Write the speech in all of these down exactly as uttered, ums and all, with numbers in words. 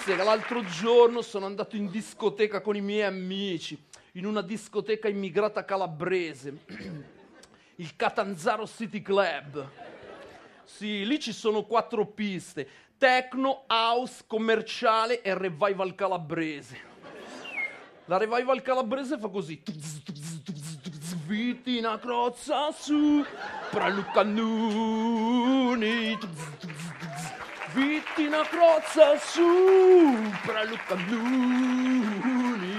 Mizzica, l'altro giorno sono andato in discoteca con i miei amici, in una discoteca immigrata calabrese, il Catanzaro City Club. Sì, lì ci sono quattro piste, techno, house, commerciale e revival calabrese. La revival calabrese fa così. Vitina crozza su, Pralucannuni. Vitina crozza su, Pralucannuni.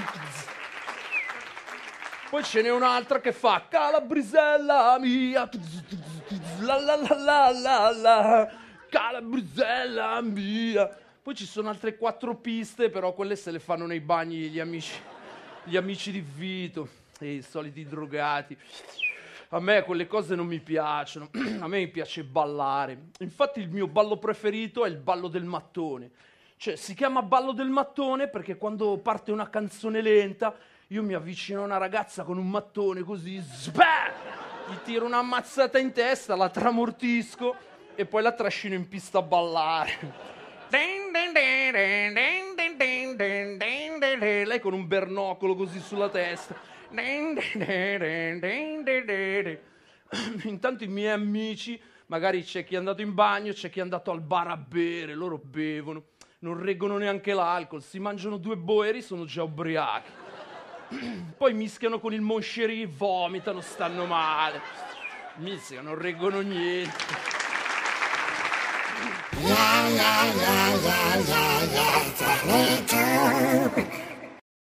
Poi ce n'è un'altra che fa Calabrisella mia, la la la la la la, Calabrisella mia. Poi ci sono altre quattro piste, però quelle se le fanno nei bagni gli amici, gli amici di Vito, e i soliti drogati. A me quelle cose non mi piacciono, a me mi piace ballare. Infatti il mio ballo preferito è il ballo del mattone. Cioè si chiama ballo del mattone perché quando parte una canzone lenta io mi avvicino a una ragazza con un mattone così, sbah! Gli tiro una mazzata in testa, la tramortisco e poi la trascino in pista a ballare. Lei con un bernocolo così sulla testa. Intanto i miei amici, magari c'è chi è andato in bagno, c'è chi è andato al bar a bere, loro bevono, non reggono neanche l'alcol, si mangiano due boeri, sono già ubriachi. Poi mischiano con il Moncherie, vomitano, stanno male. Mischia, non reggono niente. La la la la la la la la